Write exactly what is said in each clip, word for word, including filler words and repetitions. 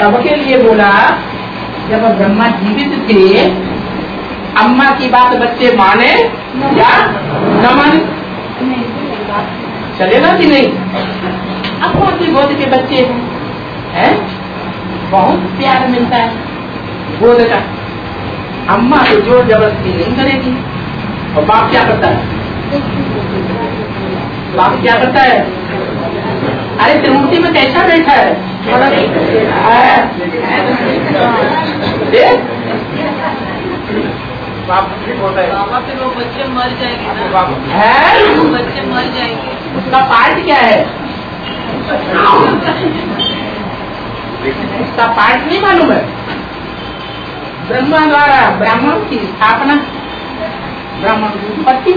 सबके लिए बोला। जब ब्रह्मा जीवित थे, अम्मा की बात बच्चे माने या न माने, चलेगा कि नहीं? अब कौन सी गोद के बच्चे हैं, हैं? बहुत प्यार मिलता है गोद का। अम्मा तो जोर जबरदस्ती नहीं करेगी। और बाप क्या करता है? बाप क्या करता है? अरे त्रिमूर्ति में कैसा बैठा है? बाप होता है, बाबा फिर वो बच्चे मर जाएंगे ना, है वो बच्चे मर जाएंगे। उसका पार्ट क्या है? उसका पार्ट नहीं मालूम है। ब्रह्मा द्वारा ब्राह्मण की स्थापना, ब्राह्मण की उत्पत्ति,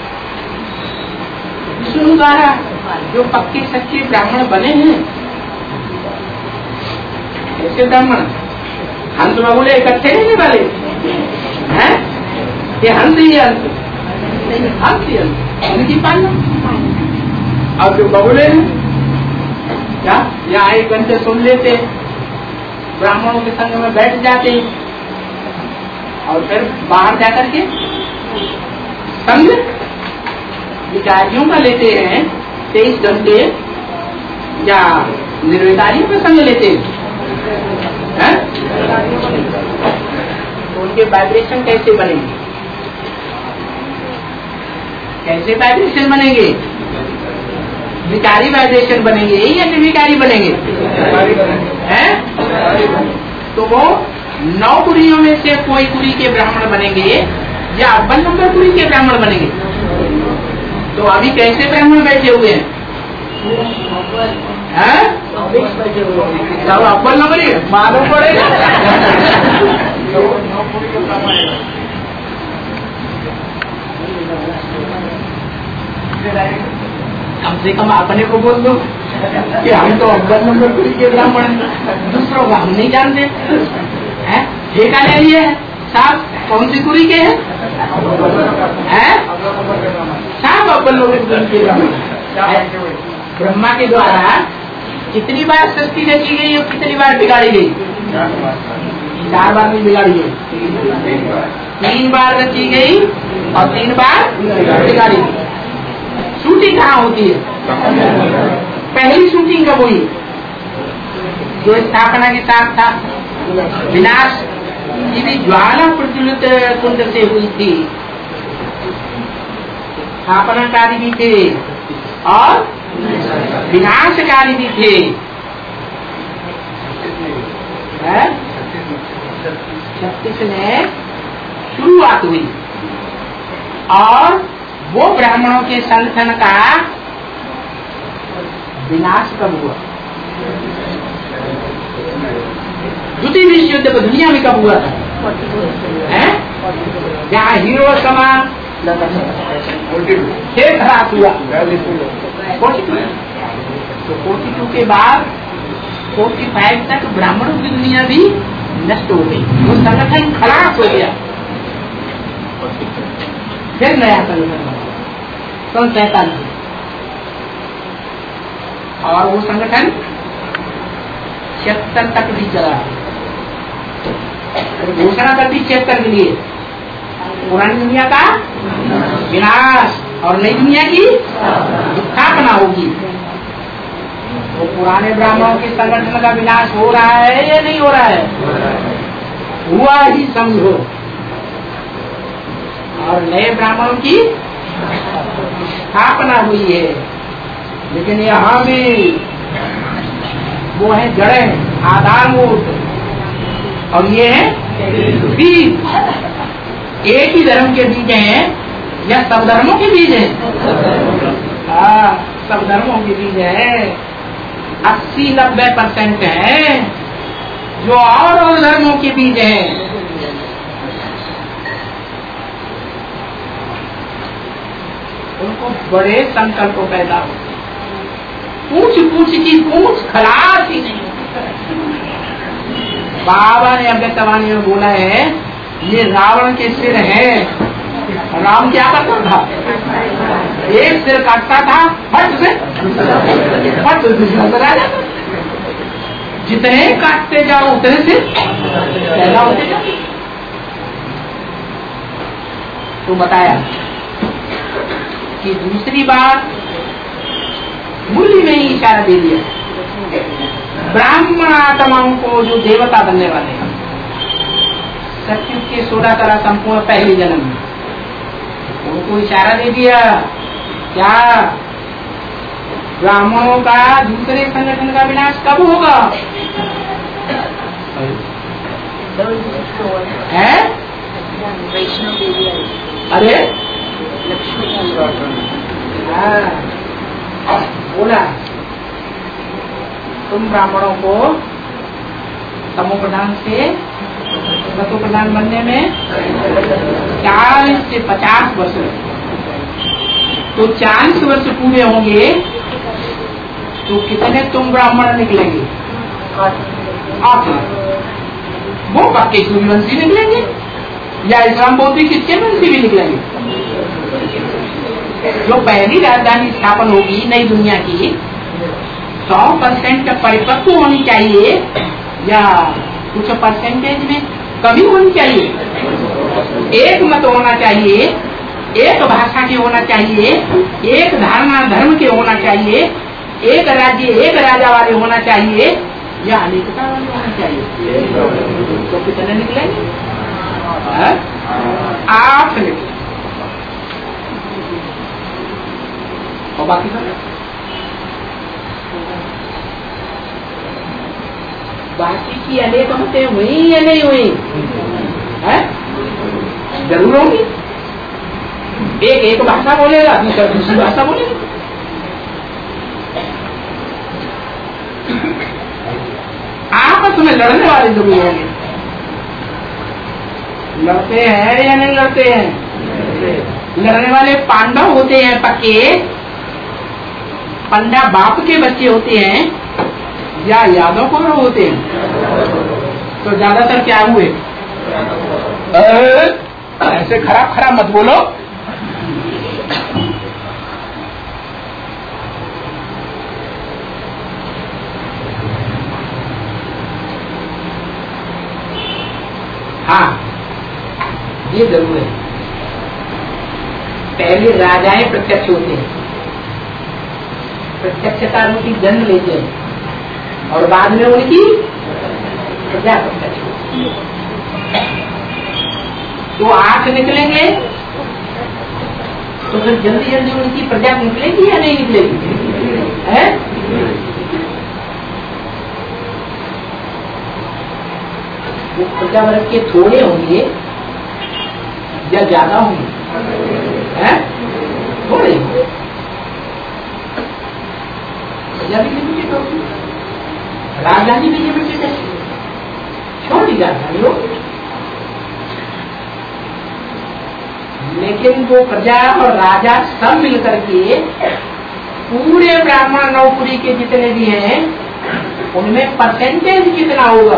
विष्णु द्वारा जो पक्के सच्चे ब्राह्मण बने हैं, ऐसे ब्राह्मण हंस बगुले इकट्ठे रहने वाले हैं। ये हंस ही हंस नहीं, हंस ही हंस उनकी पालना। और जो बगुले हैं क्या, यहाँ एक घंटे सुन लेते, ब्राह्मणों के संग में बैठ जाते और फिर बाहर जाकर के संग विकारियों का लेते हैं। तेईस घंटे या निर्विकारियों का संग लेते हैं। तो उनके वाइब्रेशन कैसे बनेंगे? कैसे वाइब्रेशन बनेंगे? विकारी वाइब्रेशन बनेंगे या निर्विकारी बनेंगे? हैं? तो वो नौ कुरियों में से कोई कुरी के ब्राह्मण बनेंगे या अव्वल नंबर कुरी के ब्राह्मण बनेंगे? तो अभी कैसे ब्राह्मण बैठे हुए हैं? सब अव्वल नंबर ही मालूम पड़ेगा। कम से कम अपने को बोल दो कि हम तो अव्वल नंबर कुरी के ब्राह्मण हैं, दूसरों को हम नहीं जानते हैं। ठेका ले लिए है साहब, कौन सी कुरी के हैं? साहब अव्वल नंबर कुरी के ब्राह्मण। ब्रह्मा के द्वारा कितनी बार सृष्टि रची गई और कितनी बार बिगाड़ी गई? चार बार नहीं बिगाड़ी गई, तीन बार रची गई और तीन बार बिगाड़ी गई। शूटिंग कहाँ होती है? पहली शूटिंग कब हुई? जो स्थापना के साथ था, विनाश की भी ज्वाला प्रज्वलित कुंड से हुई थी। स्थापनाकारी भी थे और विनाशकारी भी थे। छत्तीस में शुरुआत हुई और वो ब्राह्मणों के संगठन का विनाश कब हुआ? द्वितीय विश्व युद्ध को दुनिया में कब हुआ था? जहाँ हिरोशिमा खेल खराब हुआ तो फोर्टी टू के बाद फोर्टी फाइव तक ब्राह्मणों की दुनिया भी नष्ट हो गई। वो संगठन खराब हो गया, फिर नया संगठन सन सैतालीस और वो संगठन छिहत्तर तक भी चला। घोषणा कर दी छिहत्तर के लिए पुरानी दुनिया का विनाश और नई दुनिया की स्थापना होगी। तो पुराने ब्राह्मणों के संगठन का विनाश हो रहा है या नहीं हो रहा है? हुआ ही समझो। और नए ब्राह्मणों की स्थापना हुई है। लेकिन यहाँ भी वो है जड़ें, आधारभूत, और ये है बीज। एक ही धर्म के बीज हैं या सब धर्मों के बीज हैं? हाँ, सब धर्मों के बीज हैं। अस्सी नब्बे परसेंट है जो और और धर्मों के बीज हैं। उनको बड़े संकल्प पैदा हो, पूछ पूछ की पूछ खलास ही नहीं। बाबा ने अव्यक्तवाणी में बोला है, ये रावण के सिर है। राम क्या करता था? एक सिर काटता था, फट से फट से दूसरा सिर आ जाता। जितने काटते जाओ उतने से पहला होते जाओ। तो बताया कि दूसरी बात मुरली में ही इशारा दे दिया, ब्राह्मण आत्माओं को जो देवता बनने वाले हैं सत्युग के सोलह करा संपूर्ण पहले जन्म में, उनको इशारा दे दिया क्या ब्राह्मणों का दूसरे संगठन का विनाश कब होगा है? वैष्णव देवी अरे लक्ष्मी हाँ बोला तुम ब्राह्मणों को तमो प्रधान से सतो प्रधान बनने में चालीस से पचास वर्ष लगते, तो चालीस वर्ष पूरे होंगे तो कितने तुम ब्राह्मण निकलेंगे? आठ लाख। वो पक्के सूर्यवंशी निकलेंगे या इस्लाम बौद्धिक इसके वंशी भी निकलेंगे। जो पहली राजधानी स्थापन होगी नई दुनिया की सौ परसेंट परिपक्व होनी चाहिए या कुछ परसेंटेज में कमी होनी चाहिए, एक मत होना चाहिए, एक भाषा के होना चाहिए, एक धारणा धर्म के होना चाहिए, एक राज्य एक राजा वाले होना चाहिए या अनेकता वाले होना चाहिए। तो कितने निकलेंगे? आठ निकले और बाकी सब बाकी की अनेक मतें हुई या नहीं हुई है? जरूर होगी। एक एक भाषा बोलेगा, दूसरा दूसरी भाषा बोलेगा। आपस में लड़ने वाले जरूर होंगे। लड़ते हैं या नहीं लड़ते हैं? लड़ने वाले पांडव होते हैं पक्के, पंडा बाप के बच्चे होते हैं या यादव को होते हैं? तो ज्यादातर क्या हुए? ऐसे खराब खराब मत बोलो। हाँ ये जरूर है, पहले राजाएं प्रत्यक्ष होते हैं, प्रत्यक्षता रूपी जन्म लेते हैं और बाद में उनकी प्रजा प्रत्यक्ष होती है। तो आठ निकलेंगे तो फिर जल्दी जल्दी उनकी प्रजा निकलेगी या नहीं निकलेगी है? वो प्रजा वर्ग के थोड़े होंगे या ज्यादा होंगे? हैं? थोड़े प्रजा भी लिमिटेड होगी, राजधानी भी लिमिटेड है, छोटी राजधानी होगी। लेकिन वो प्रजा और राजा सब मिलकर के पूरे ब्राह्मण नौपुरी के जितने भी हैं उनमें परसेंटेज कितना होगा?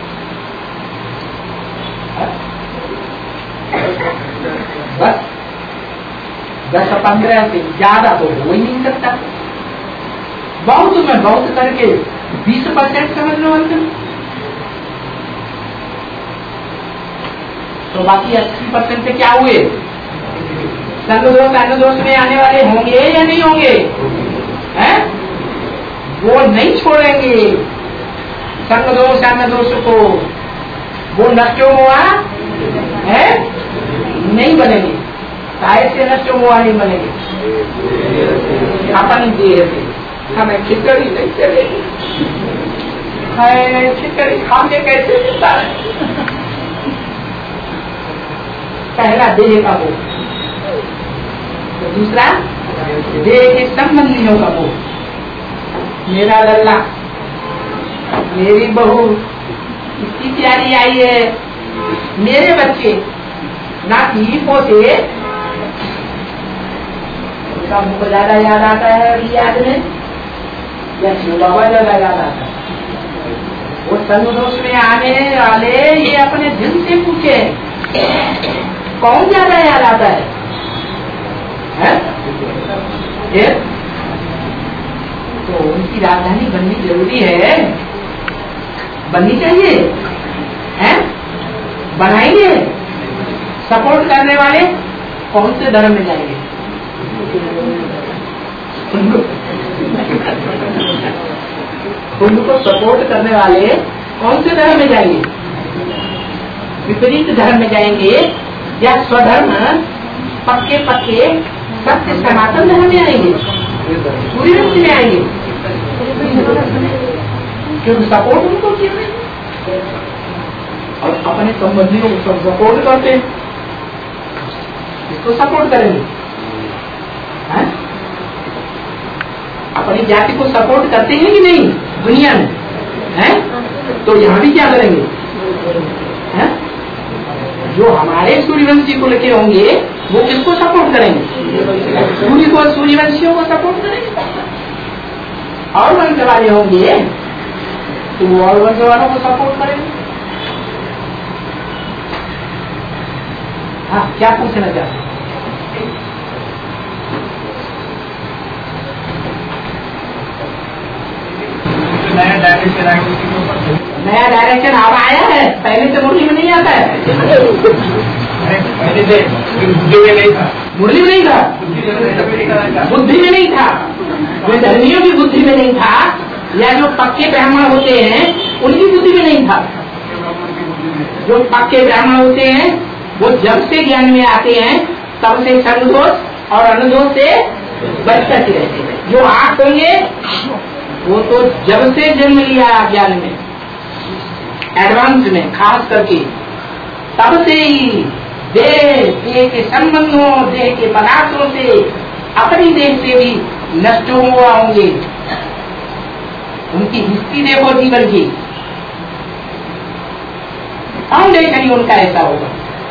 बस दस पंद्रह से ज्यादा तो हो ही नहीं सकता। बहुत में बहुत करके बीस परसेंट समझ लो अंतर, तो बाकी अस्सी परसेंट से क्या हुए? संघ दोष अन्य दोष में आने वाले होंगे या नहीं होंगे? हैं? वो नहीं छोड़ेंगे संघ दोष अन्य दोष को, वो नष्टो हुआ है नहीं बनेंगे। साहित्य से नष्ट हुआ नहीं बनेंगे, अपन देह से हमें खिचड़ी नहीं चलेगी। खिचड़ी खाने कैसे मिलता है? पहला देह का वो, तो दूसरा देह के संबंधियों का वो। मेरा लल्ला, मेरी बहू इतनी प्यारी आई है, मेरे बच्चे नाती पोते, उनका मुझको ज्यादा याद आता है अभी याद में या शिव बाबा ज्यादा याद आता है? वो संदोष में आने वाले ये अपने दिल से पूछे कौन ज्यादा याद आता है, है? ये? तो उनकी राजधानी बननी जरूरी है बननी चाहिए, हैं? बनाएंगे। सपोर्ट करने वाले कौन से धर्म में जाएंगे? उनको सपोर्ट करने वाले कौन से धर्म में जाएंगे? विपरीत धर्म में जाएंगे या स्वधर्म पक्के पक्के सत्य सनातन धर्म में आएंगे, सूर्यवंशी में आएंगे? क्योंकि सपोर्ट उनको किया और अपने संबंधियों को सब सपोर्ट करते हैं, इसको सपोर्ट करेंगे। है? अपनी जाति को सपोर्ट करते हैं कि नहीं दुनिया में? है? तो यहाँ भी क्या करेंगे? है? जो हमारे सूर्यवंशी को लेके होंगे वो किसको सपोर्ट करेंगे? सूर्य को, सूर्यवंशियों को सपोर्ट करेंगे। और वंश वाले होंगे तो वो और वंश वालों को सपोर्ट करेंगे। हाँ, क्या पूछना चाहते हैं? नया डायरेक्शन आया, नया डायरेक्शन अब आया है, पहले से मुरली में नहीं आता है। पहले से बुद्धि में नहीं था, मुरली में नहीं था, बुद्धि में नहीं था, जो धर्मियों की बुद्धि में नहीं था, या जो पक्के ब्राह्मण होते हैं उनकी बुद्धि में नहीं था। जो पक्के ब्राह्मण होते हैं वो जब से ज्ञान में आते हैं तब से संगदोष और अनुदोष से बच करके रहते हैं। जो आठ होंगे वो तो जब से जन्म लिया ज्ञान में, एडवांस में खास करके, तब से ही देह देह के संबंधों, देह के पदार्थों से, अपनी देह से भी नष्ट हुआ होंगे। उनकी हिस्ट्री देखो जीवन की, फाउंडेशन ही उनका ऐसा होगा।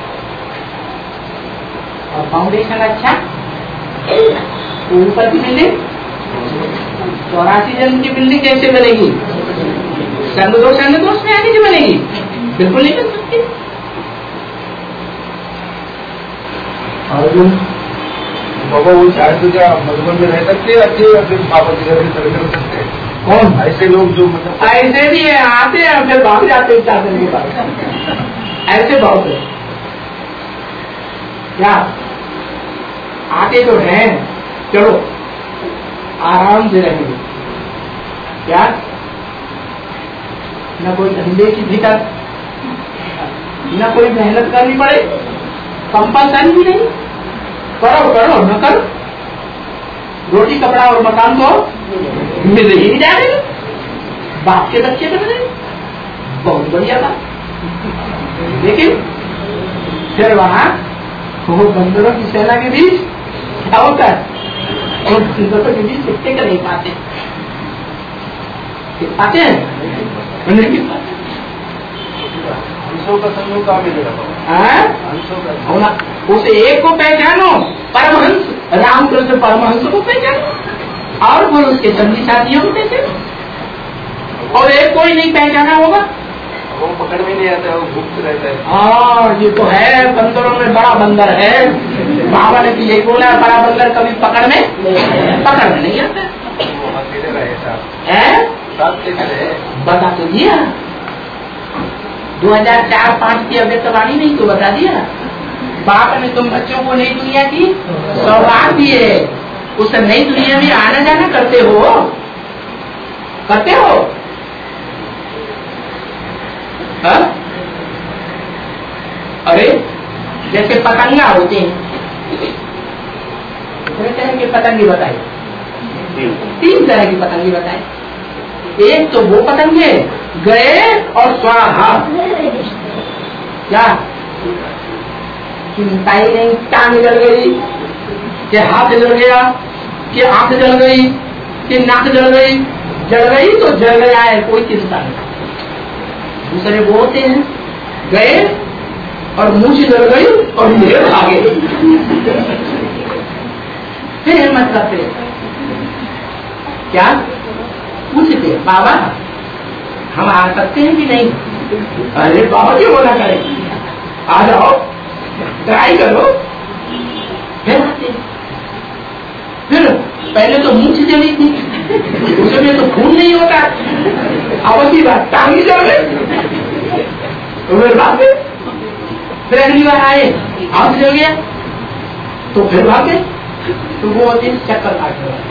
और फाउंडेशन अच्छा तो ऊपर की बिल्डिंग, चौरासी जन्म की बिल्डिंग कैसे बनेगी? संगदोष संगदोष में आगे से बनेगी? बिल्कुल नहीं बन सकती। अर्जुन बाबा वो चाहे तो क्या मधुबन में रह सकते हैं, अच्छे या फिर बाबा की घर में कर सकते हैं? कौन? ऐसे लोग जो मतलब ऐसे भी है, आते हैं फिर भाग जाते हैं चार दिन के बाद। ऐसे बहुत है क्या? आते तो हैं, चलो आराम से रहेंगे क्या? न कोई धंधे की दिक्कत, न कोई मेहनत करनी पड़े, कंपल्सरी भी नहीं, करो करो न करो, रोटी कपड़ा और मकान तो मिल ही नहीं जाएगा, बाप के बच्चे बन रहे, बहुत बढ़िया था। लेकिन फिर वहां वो बंदरों की सेना के बीच क्या होता है? और बंदरों के बीच कितने कर नहीं पाते, पाते हैं नहीं पाते। हंसों का संयोग कहाँ मिलेगा? हंसों का उस एक को पहचानो, परमहंस रामकृष्ण परमहंस को पहचानो, और वो उसके संगी साथियों को पहचानो। और एक कोई नहीं पहचाना होगा, वो पकड़ में नहीं आता है, वो गुप्त रहता है। हाँ, ये तो है, बंदरों में बड़ा बंदर है। बाबा ने भी यही बोला, बड़ा बंदर कभी पकड़ में पकड़ में नहीं आता है। बता तो दिया, दो हजार चार पाँच की अव्यक्तवाणी नहीं तो बता दिया। बाप ने तुम बच्चों को नई दुनिया की सौगात दी है, उस नई दुनिया में आना जाना करते हो, करते हो हा? अरे जैसे पतंगा होते हैं, कितने तरह के पतंगे बताए? तीन तरह की पतंगे बताए। एक तो वो पतंगे गए और स्वाहा, क्या चिंता ही नहीं, टांग जल गई कि हाथ जल गया कि आंख जल गई कि नाक जल गई, जल गई तो जल गया है, कोई चिंता नहीं। दूसरे वो होते हैं गए और मुंह जल गई और ये भागे, फिर हिम्मत करते क्या पूछते बाबा हम आ सकते हैं कि नहीं? अरे बाबा क्यों बोला करें, आ जाओ ट्राई करो। फिर आते, फिर पहले तो मुंह से जली थी, उसमें तो खून नहीं होता, अब की बात टांगी जल गई, फिर अगली बार आए हाथ ले गया तो फिर भागे, तो वो दिन चक्कर काट रहा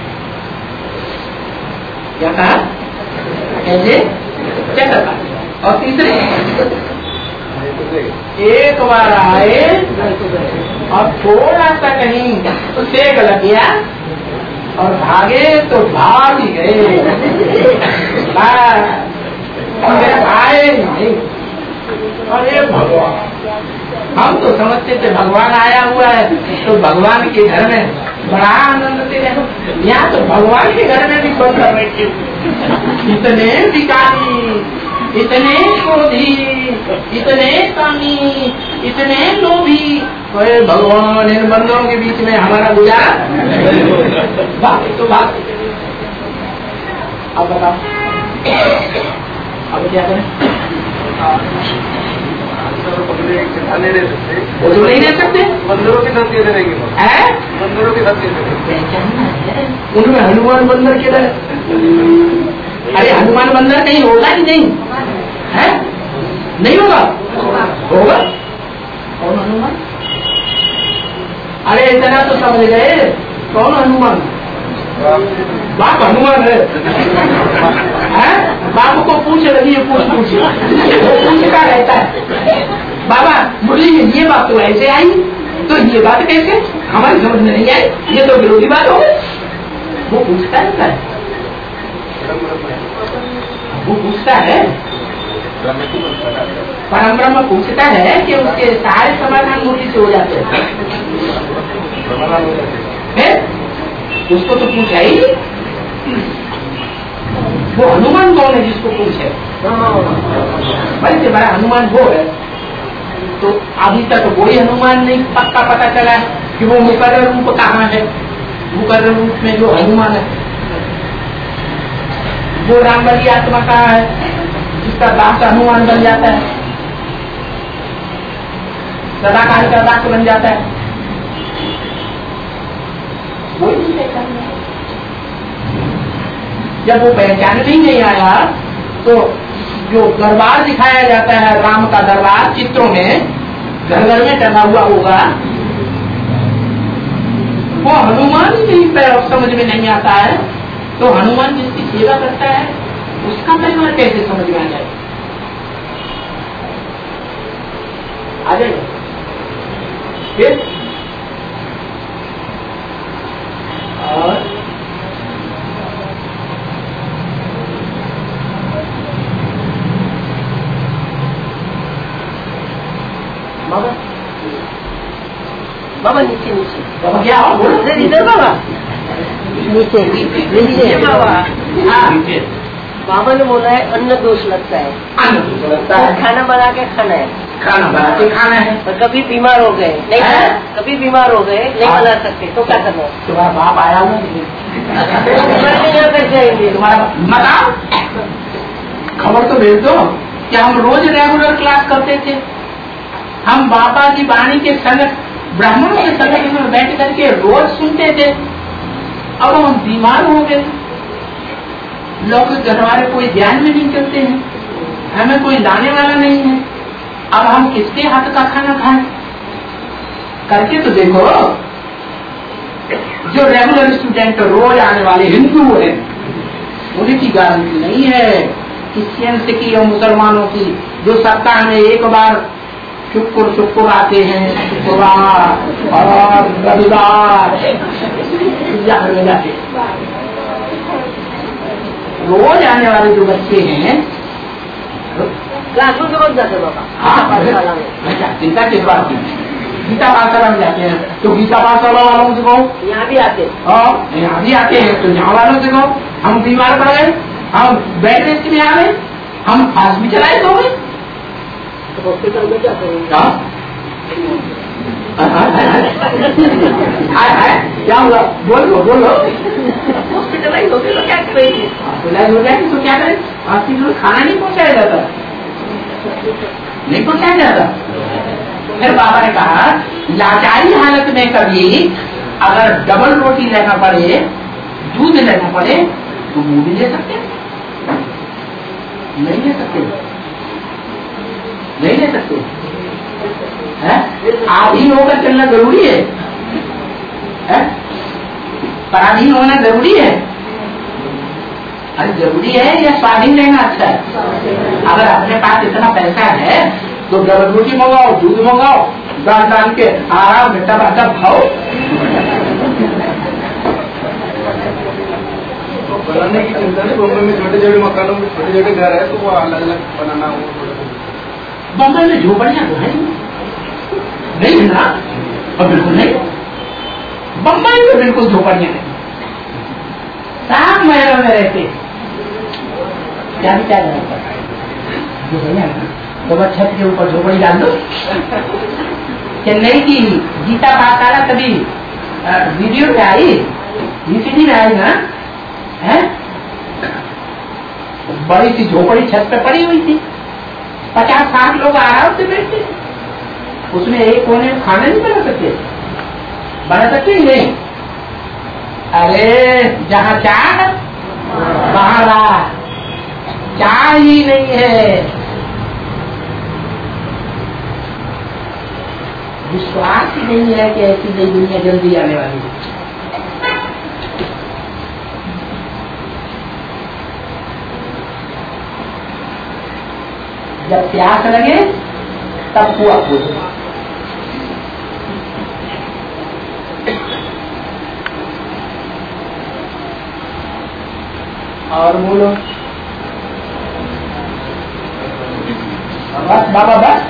क्या कहा कैसे चक्कर काट। और तीसरे एक बार आए और थोड़ा सा कहीं तो सेक लग गया और भागे तो भाग ही गए, आए नहीं। अरे भगवान, हम तो समझते थे भगवान आया हुआ है तो भगवान के घर में बड़ा आनंद से रहो, यहाँ तो भगवान के घर में भी बंद कर बैठे, इतने भिखारी, इतने क्रोधी, इतने कामी, इतने लोभी, भगवान इन बंदों के बीच में हमारा गुजारा बाकी तो बात। अब बताओ अब क्या करें? नहीं दे सकते, वो तो नहीं दे सकते, बंदरों के साथ कैसे रहेंगे? बंदरों के साथ कैसे? उनमें हनुमान बंदर के रहे। अरे हनुमान बंदर कहीं होगा ही नहीं है, नहीं होगा, होगा कौन हनुमान? अरे इतना तो समझ गए, कौन हनुमान? बाप हनुमान है, है? बाप को पूछ रही है, पूछ पूछ वो पूछता रहता है, बाबा मुरली में ये बात तो ऐसे आई, तो ये बात कैसे हमारी समझ में नहीं आई, ये तो विरोधी बात हो गई। वो पूछता रहता है, वो पूछता है, परम ब्रह्म पूछता है कि उसके सारे समाधान मुरली से हो जाते हैं, उसको तो पूछा ही। वो हनुमान कौन है जिसको पूछे? बड़े से बड़ा हनुमान वो है, तो अभी तक वही हनुमान नहीं पक्का पता चला कि वो मुकर्रर रूप कहाँ है। मुकर्रर रूप में जो हनुमान है वो राम वाली आत्मा कहाँ है जिसका दास हनुमान बन जाता है, सदाकाल का दास बन जाता है, वो नहीं पहचान। जब वो पहचान भी नहीं आया तो जो दरबार दिखाया जाता है, राम का दरबार चित्रों में घर घर में टंगा हुआ होगा, वो हनुमान ही नहीं समझ में नहीं आता है, तो हनुमान जिसकी सेवा करता है उसका परिवार कैसे समझ में आ जाए? आ जाएगा फिर। और बाबा बाबा नीचे नीचे बाबा क्या इधर बाबा नीचे नीचे बाबा। हाँ बाबा ने बोला है अन्न दोष लगता है, अन्न दोष लगता है, खाना बना के खाना है, खाना बना के खाना है। पर कभी बीमार हो गए नहीं है? कभी बीमार हो गए नहीं बना सकते तो क्या करना? तुम्हारा बाप आया हुआ जाएंगे, तुम्हारा बताओ, खबर तो भेज दो कि हम रोज रेगुलर क्लास करते थे, हम बाबा की वाणी के संग ब्राह्मणों के संग में बैठ करके रोज सुनते थे, अब हम बीमार हो गए, लोग घर वाले कोई ध्यान में नहीं करते हैं, हमें कोई लाने वाला नहीं है, अब हम किसके हाथ का खाना खाएं? करके तो देखो, जो रेगुलर स्टूडेंट रोज आने वाले हिंदू हैं उनकी गारंटी नहीं है, क्रिश्चियंस की और मुसलमानों की जो सप्ताह में एक बार शुक्र शुक्र आते हैं, शुक्रवार और रविवार जाते, रोज आने वाले जो बच्चे हैं क्लास में रोज जाते बाबा। हाँ चिंता किस बात की, गीता पाठशाला में जाते हैं तो गीता पाठशाला वालों से कहो, यहाँ भी आते हैं, यहाँ भी आते हैं तो यहाँ वालों से कहो हम बीमार पड़ गए, हम बेड रेस्ट में आ गए, हम फास्ट भी चलाए तो गए, हॉस्पिटल में क्या करेंगे? क्या हुआ? बोलो बोलो, हॉस्पिटलाइज हो गए तो क्या करेंगे? हॉस्पिटलाइज हो जाएगी तो क्या करें? हॉस्पिटल खाना नहीं पहुंचाया जाता, नहीं पहुंचाया जाता। फिर बाबा ने कहा लाचारी हालत में कभी अगर डबल रोटी लेना पड़े, दूध लेना पड़े तो वो भी ले सकते, नहीं ले सकते, नहीं ले सकते। है? आधीन होकर चलना जरूरी है, है? पराधीन होना जरूरी है? अरे जरूरी है या स्वाधीन रहना अच्छा है? अगर अपने पास इतना पैसा है तो डबल रोटी मंगाओ, दूध मंगाओ, दाल डाल के आराम में टबा टब खाओ। बनाने की चिंता नहीं, बम्बई में छोटे छोटे मकानों में छोटे छोटे घर है तो वो अलग अलग बनाना हो। बम्बई में झोपड़ियां तो है नहीं है ना? और बिल्कुल नहीं, बम्बई में बिल्कुल झोपड़ियां नहीं, सात महलों में रहते क्या क्या तो बस छत के ऊपर झोपड़ी डाल दो। चेन्नई की गीता पाठशाला कभी वीडियो में आई, वीसीडी में आई ना, है? बड़ी सी झोपड़ी छत पे पड़ी हुई थी, पचास साठ लोग आराम से बैठते, उसमें एक कोने में खाना नहीं बना सकते, बना सकते ही नहीं। अरे जहाँ चाह वहाँ राह, चाह ही नहीं है, विश्वास ही नहीं है कि ऐसी नई दुनिया जल्दी आने वाली है। जब प्यास लगे तब कुआ खोदो, और बोलो बस बाबा बस।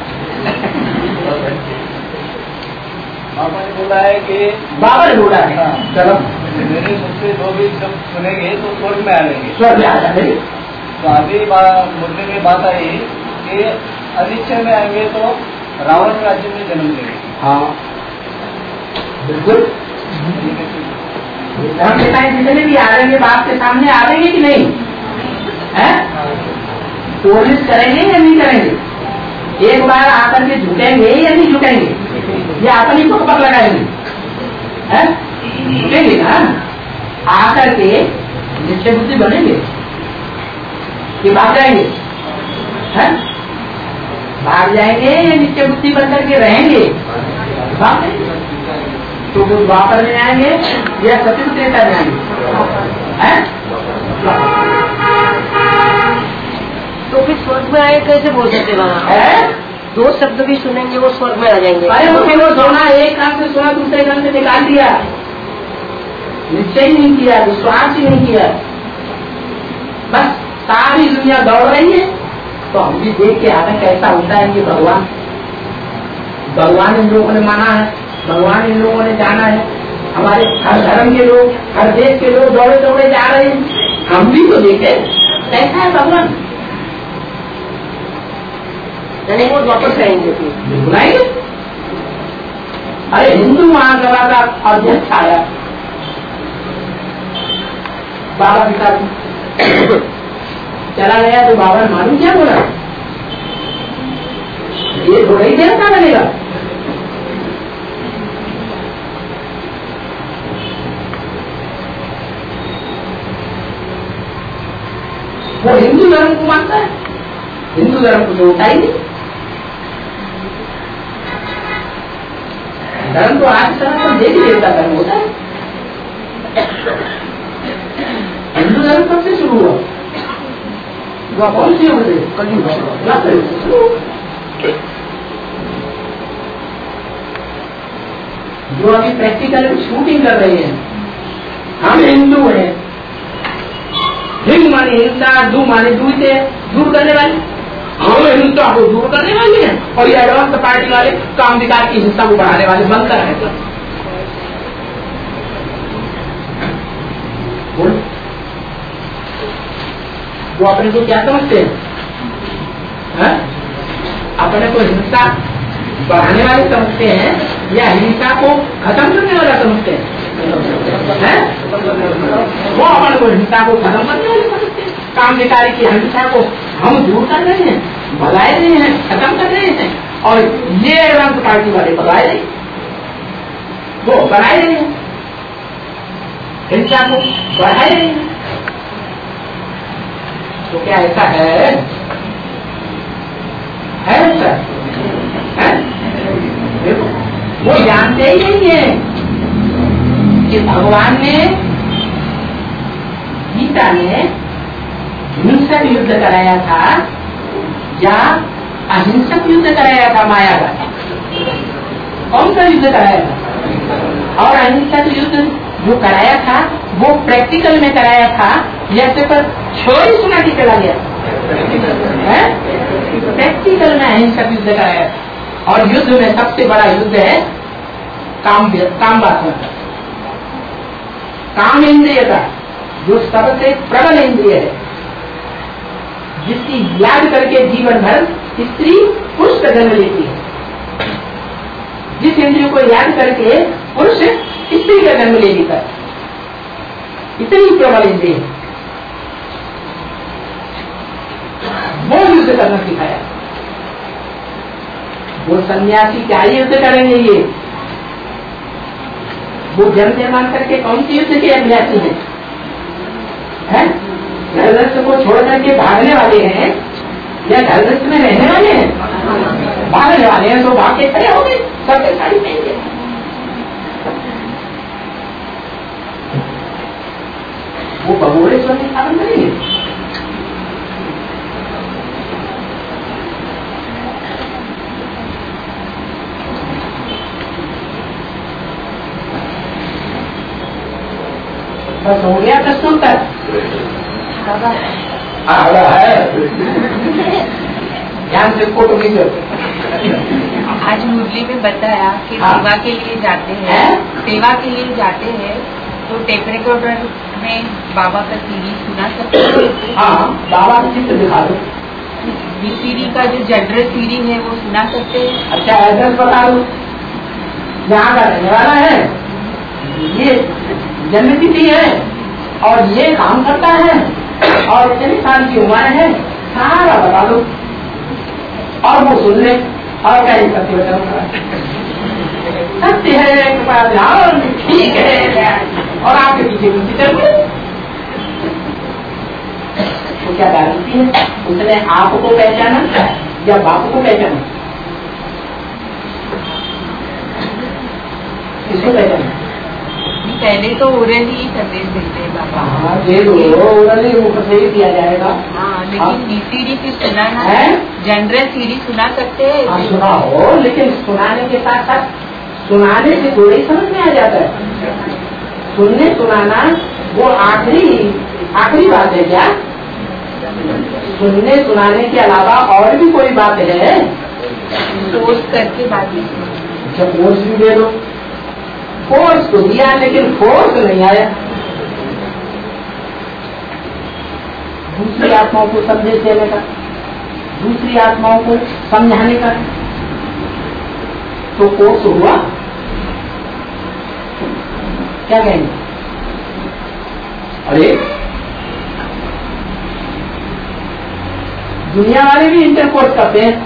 बाबा ने बोला है कि बाबा ने बोला है चलो मेरे मुझसे जो भी जब सुनेंगे तो स्वर्ग में आ जाएंगे, स्वर्ग में आ जाएंगे। तो अभी मुद्दे में बात आई कि अनिश्चय में आएंगे तो रावण राज्य में जन्म लेंगे। हाँ बिल्कुल, हम जितने भी आ जाएंगे बाप के सामने आ जाएंगे कि नहीं है? कोशिश करेंगे या नहीं करेंगे? एक बार आकर के झुकेंगे या नहीं झुकेंगे? या अपनी पग पर लगाएंगे? झुकेंगे ना, आकर के निश्चय बुद्धि बनेंगे कि भाग जाएंगे? है? भाग जाएंगे या निश्चय बुद्धि बनकर के रहेंगे? भाग जाएंगे। तो कुछ वापस में आएंगे या सत्य त्रेता में आएंगे? तो फिर स्वर्ग में आए कैसे बोल सकते वहाँ? दो शब्द भी सुनेंगे वो स्वर्ग में आ जाएंगे। अरे वो केवल सोना एक कान से सुना दूसरे कान से निकाल दिया, निश्चय नहीं किया, विश्वास ही नहीं किया, बस सारी दुनिया दौड़ रही है। तो हम भी देख के आगे कैसा होता है कि भगवान भगवान इन लोगों ने माना है, भगवान इन लोगों ने जाना है, हमारे हर धर्म के लोग, हर देश के लोग दौड़े दौड़े जा रहे हैं, हम भी तो देखे कैसा है भगवान। नहीं वो वापस आएंगे बुलाएंगे। अरे हिंदू महासभा का अध्यक्ष आया बाबा पिता चला गया तो बाबा ने मालूम क्या बोला, ये थोड़ा ही देर का बनेगा। वो हिंदू धर्म को मानता है, हिंदू धर्म को तो होता ही नहीं। धर्म तो आज तरह तो देवी देवता धर्म होता है। हिंदू धर्म कब से शुरू हुआ? कौन सी होते जो अभी प्रैक्टिकल शूटिंग कर रहे हैं, हम हिंदू हैं, हिंद माने हिंसा, दू माने दूर से दूर करने वाले, हम हिंसा को दूर करने वाले हैं, और ये एडवांस पार्टी वाले काम विकास की हिंसा को बढ़ाने वाले बनकर है। तो बोल वो अपने को क्या समझते हैं? है? अपने को हिंसा बढ़ाने वाले समझते हैं या हिंसा को खत्म करने वाला समझते हैं? है? वो अपने को हिंसा को खत्म करने वाले समझते हैं। काम विकारी की हिंसा को हम दूर कर रहे हैं, भगाए रहे हैं, खत्म कर रहे हैं, और ये एडवांस पार्टी वाले भगाए रहे, वो बढ़ाए रहे हैं, हिंसा को बढ़ाए रहे हैं। तो क्या ऐसा है? है ऐसा? है? जानते ही नहीं है कि भगवान ने गीता में हिंसक युद्ध कराया था या अहिंसक युद्ध कराया था माया का। कौन सा युद्ध कराया था? और अहिंसक युद्ध जो कराया था वो प्रैक्टिकल में कराया था या सिर्फ थ्योरी सुना के चला गया? प्रैक्टिकल में अहिंसक युद्ध कराया था। और युद्ध में सबसे बड़ा युद्ध है काम काम वासना का, काम इंद्रिय का, जो सबसे प्रबल इंद्रिय है, जिसकी याद करके जीवन भर स्त्री पुरुष का जन्म लेती है। जिस इंद्रियों को याद करके पुरुष स्त्री का जन्म ले लेता है, इतनी प्रबल इंद्रिय है। वो युद्ध करना सिखाया। वो सन्यासी क्या युद्ध करेंगे? ये वो जन्म निर्माण करके कौन सी युद्ध के अभ्यासी हैं? है? घर को छोड़ करके भागने वाले हैं या घर में रहने वाले हैं? भागने वाले हैं तो भाग के खड़े हो गए, सबके साड़ी पहन गए। वो भगोड़े स्वर्ण स्थापन करेंगे। बस हो गया प्रश्न तक है ध्यान से फोटो खींचो। आज मुरली में बताया कि हाँ। सेवा के लिए जाते हैं, सेवा के लिए जाते हैं तो टेप रिकॉर्डर में बाबा का सीडी सुना सकते हैं। हाँ, बाबा का चित्र दिखा दो। सीडी का जो जनरल सीडी है वो सुना सकते हैं। अच्छा एड्रेस बता दो, यहाँ का रहने वाला है, ये जन्म तिथि है और ये काम करता है और इतने साल की उम्र है, सारा बता दो और वो सुन ले। और क्या ही सत्य बता, सत्य है, ठीक है, और आपके पीछे पीछे चल गए तो क्या गारंटी है उसने आपको पहचाना या बाप को पहचाना? किसको पहचाना? पहले तो ओरल ही संदेश देते हैं बाबा। हाँ, दे दो, ओरल ही ऊपर से ही दिया जाएगा। हाँ, लेकिन सीडी की सुनाना है, जनरल सीडी सुना सकते हैं। हाँ सुना हो, लेकिन सुनाने के साथ साथ सुनाने से थोड़ी समझ में आ जाता है। सुनने सुनाना वो आखिरी आखिरी बात है क्या? सुनने सुनाने के अलावा और भी कोई बात है? सोच करके बात नहीं। अच्छा कोर्स भी दे दो, फोर्स तो दिया लेकिन फोर्स नहीं आया। दूसरी आत्माओं को संदेश देने का, दूसरी आत्माओं को समझाने का तो कोर्स हुआ। क्या कहेंगे? अरे दुनिया वाले भी इंटर कोर्स करते हैं,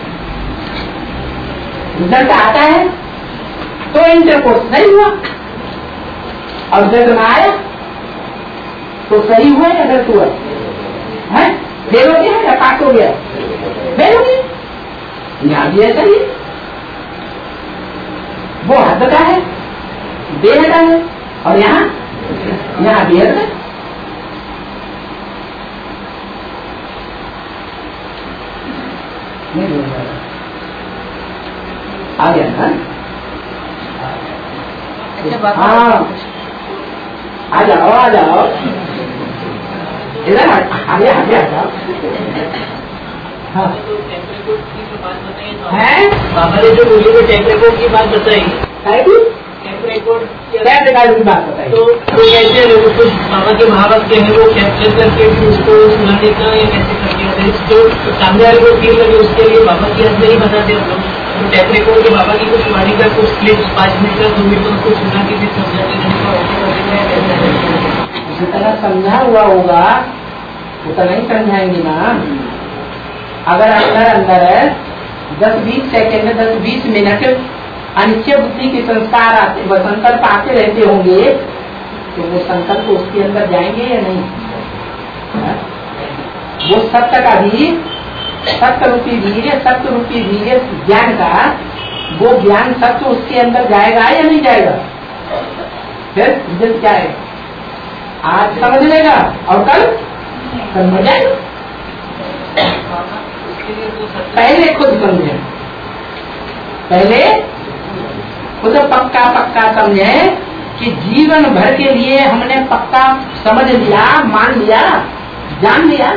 रिजल्ट आता है तो इंटर कोर्स नहीं हुआ और रिजल्ट ना आया तो सही हुआ या गलत हुआ? है फेल हो गया या पास हो गया? फेल हो गया। यहाँ भी ऐसा ही, वो हद का है, बेहद है, और यहाँ यहाँ बेहद है। आ गया ना? हाँ आ जाओ आ जाओ, इधर आगे आगे आ जाओ। हाँ है बाबा ने जो मुझे को टेप रिकॉर्ड की बात बताई, टेप रिकॉर्ड टैप रिकॉर्ड की बात बताई, तो तो कैसे कुछ बाबा के महाभक्त हैं वो कैप्चर करके भी उसको सुनाने का या कैसे करके जो सामने वाले को फील लगे उसके लिए बाबा की हद नहीं बताते हम लोग। तो टेप रिकॉर्ड के बाबा की कुछ वाणी का कुछ क्लिप्स पाँच मिनट का दो मिनट का उसको सुना के फिर समझाते जितना समझा हुआ होगा उतना ही समझाएंगे ना। अगर अंदर अंदर दस बीस सेकेंड दस बीस मिनट अनिश्चय बुद्धि के संस्कार आते व संकल्प आते रहते होंगे तो वो संकल्प उसके अंदर जाएंगे या नहीं? है? वो सत्य का भी सत्य रूपी वीर्य सत्य रूपी वीर्य ज्ञान का वो ज्ञान सत्य उसके अंदर जाएगा या नहीं जाएगा? फिर रिजल्ट क्या है? आज समझ लेगा और कल समझ जाएगा। पहले खुद समझे, पहले खुद पक्का पक्का समझे कि जीवन भर के लिए हमने पक्का समझ लिया, मान लिया, जान लिया।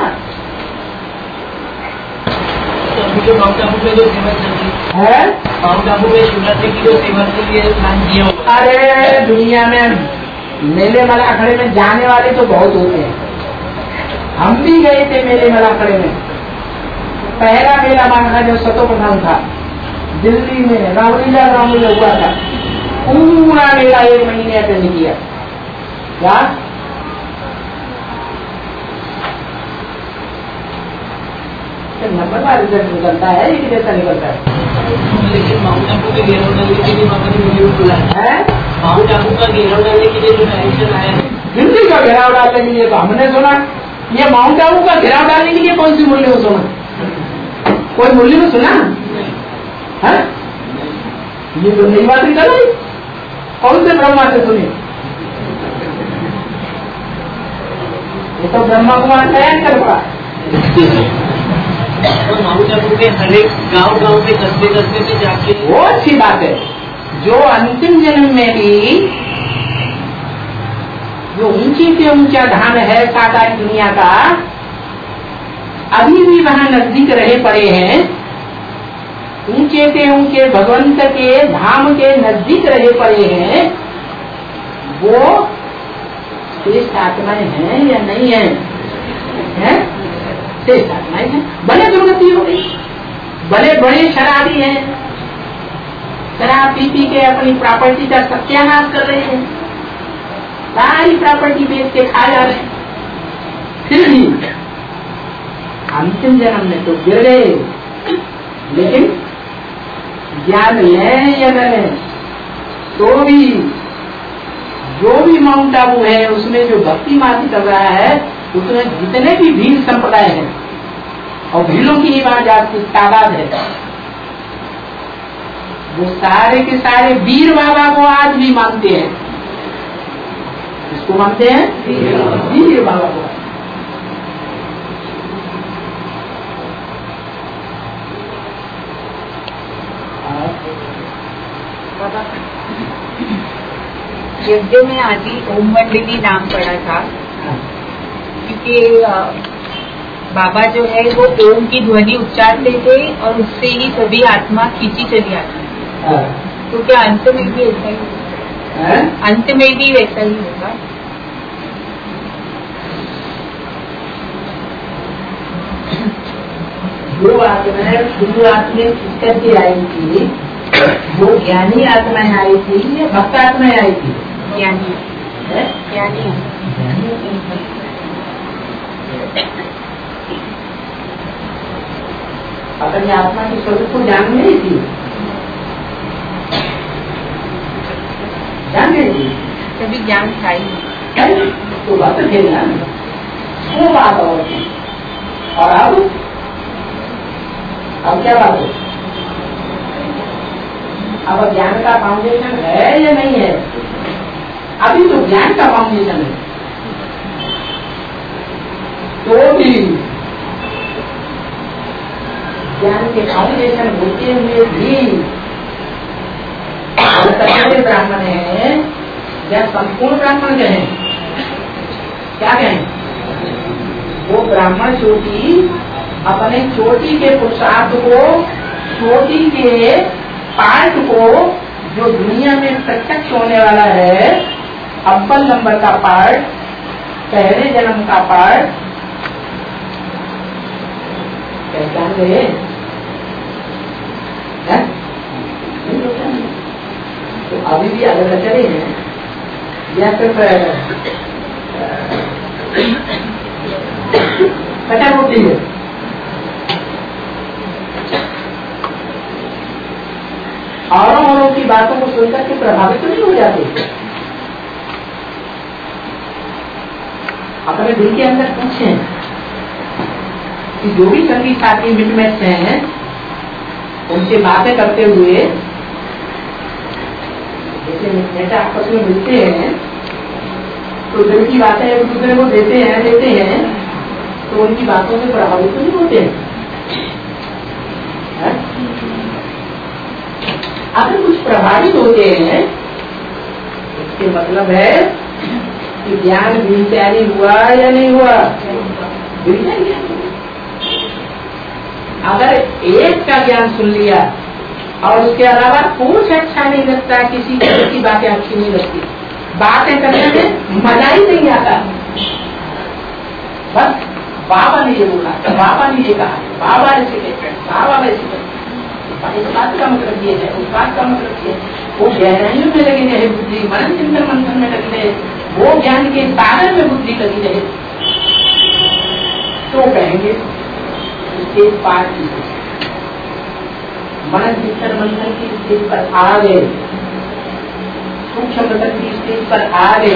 जो माउंट आबू में जो सेवा चलती है, माउंट आबू में शिवरात्रि की जो सेवा के लिए प्लान किया हुआ, अरे दुनिया में मेले मला अखड़े में जाने वाले तो बहुत होते हैं। हम भी गए थे मेले मला अखड़े में। पहला मेला मांगा जो सतोप्रधान था दिल्ली में, रामलीला रामलीला हुआ था। पूरा मेला एक महीने अटेंड किया। क्या नंबर का रिजल्ट निकलता है, एक जैसा निकलता है। लेकिन माउंट आबू के घेराव डालने के लिए बाबा ने वीडियो बोला है, माउंट आबू का घेराव डालने के लिए जो डायरेक्शन आया है, दिल्ली का घेराव डालने के लिए तो हमने सुना। ये माउंट आबू का घेराव डालने के लिए कौन सी मुरली में सुना? कोई मुरली में सुना है? ये तो नई बात निकल रही। कौन से ब्रह्मा से सुनी? ये तो ब्रह्मा कुमार तैयार कर पड़ा। और माउंट आबू में हर एक गाँव गाँव में कस्बे कस्बे में जाके, वो अच्छी बात है। जो अंतिम जन्म में भी जो ऊंची से ऊंचा धाम है साकारी दुनिया का, अभी भी वहाँ नजदीक रहे पड़े हैं। ऊंचे से ऊंचे भगवंत के धाम के नजदीक रहे पड़े हैं। वो श्रेष्ठ आत्माएं हैं या नहीं है? हैं? श्रेष्ठ आत्माएं हैं। भले दुर्गति हो गई, भले बड़े शराबी हैं, शराब पी पी के अपनी प्रॉपर्टी का सत्यानाश कर रहे हैं, सारी प्रॉपर्टी बेच के खा जा रहे हैं, फिर भी अंतिम जन्म में तो गिर गए। लेकिन ज्ञान लें या न लें तो भी जो भी माउंट आबू है उसमें जो भक्ति मार्ग कर रहा है, उसमें जितने भी भील संप्रदाय हैं, और भीलों की ही वहां जाति तादाद है, वो सारे के सारे वीर बाबा को आज भी मानते हैं। इसको मानते हैं वीर बाबा को। यज्ञ में आदि ओम मंडली नाम पड़ा था, क्योंकि बाबा जो है वो ओम की ध्वनि उच्चारते थे और उससे ही सभी आत्मा खींची चली आती है। तो क्या अंत में भी ऐसा ही होगा? अंत में भी वैसा ही होगा? जो आत्माएं शुरू आत्माएं करके आई थी, वो ज्ञानी आत्माएं आई थी या भक्त आत्माएं आई थी? ज्ञानी ज्ञानी अपनी आत्मा के स्वरूप को जान नहीं थी, जान नहीं थी, तभी ज्ञान था ही। तो बात थे ना, वो बात और थी। और अब अब क्या बात है? अब ज्ञान का फाउंडेशन है या नहीं है? अभी तो ज्ञान का फाउंडेशन है, तो भी ज्ञान के फाउंडेशन होते हुए भी सच्चे ब्राह्मण है या संपूर्ण ब्राह्मण कहें, क्या कहें? वो ब्राह्मण चोटी अपने चोटी के पुरुषार्थ को, चोटी के पार्ट को, जो दुनिया में प्रत्यक्ष होने वाला है, अव्वल नंबर का पार्ट, पहले जन्म का पार्ट पहचान गए? तो अभी भी अलग चले हैं या सिर्फ कटा होती है? औरों औरों की बातों को सुनकर के प्रभावित तो नहीं हो जाते? अपने दिल के अंदर पूछें कि जो भी संगी साथी मिटमेट हैं, उनसे बातें करते हुए जैसे नेता आपस में मिलते हैं तो दिल की बातें एक दूसरे को देते हैं देते हैं तो उनकी बातों से प्रभावित नहीं होते हैं। अगर कुछ प्रभावित होते हैं इसके मतलब है कि ज्ञान विचारी हुआ या नहीं हुआ। अगर एक का ज्ञान सुन लिया और उसके अलावा कुछ अच्छा नहीं लगता, किसी की बातें अच्छी नहीं लगती, बातें करने में मजा ही नहीं आता, बस बाबा ने ये बोला, बाबा ने ये कहा, बाबा ऐसे कहते हैं, बाबा वैसे कहते हैं, इस बात का मतलब ये है, उस बात का मतलब ये है, वो गहराइयों में लगी रहे बुद्धि, मन चिंतन मंथन में लगी रहे, वो ज्ञान के सागर में बुद्धि लगी रहे, तो कहेंगे स्टेज पार की मन चिंतन मंथन की स्टेज पर आ गए, सूक्ष्म तक की स्टेज पर आ गए,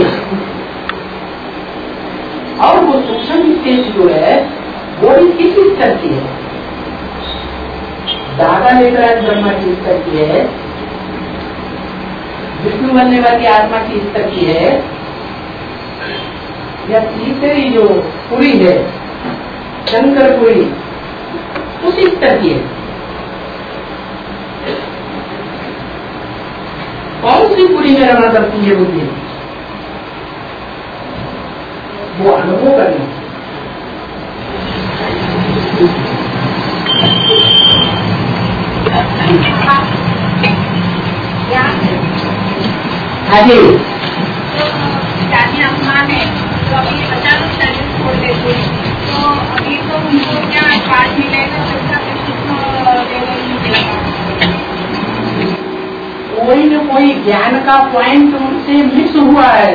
और वो सूक्ष्म स्टेज जो है वो भी किस स्तर की है? दादा लेकर आज ब्रह्मा की स्तर की है, विष्णु बनने वाली आत्मा की स्तर की है, या तीसरी जो पुरी है शंकर पुरी उसी स्तर की है? कौन सी पुरी में रमण करती है बुद्धि? वो अनुभव करना। हाँ जी, जानी आसमान है तो अभी अचानक शरीर छोड़ देते तो अभी तो उनको क्या पाठ मिलेगा, कोई न कोई ज्ञान का पॉइंट उनसे मिस हुआ है,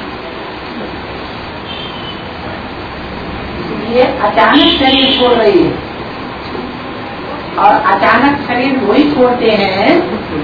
इसलिए अचानक शरीर छोड़ रही है, और अचानक शरीर वही छोड़ते हैं,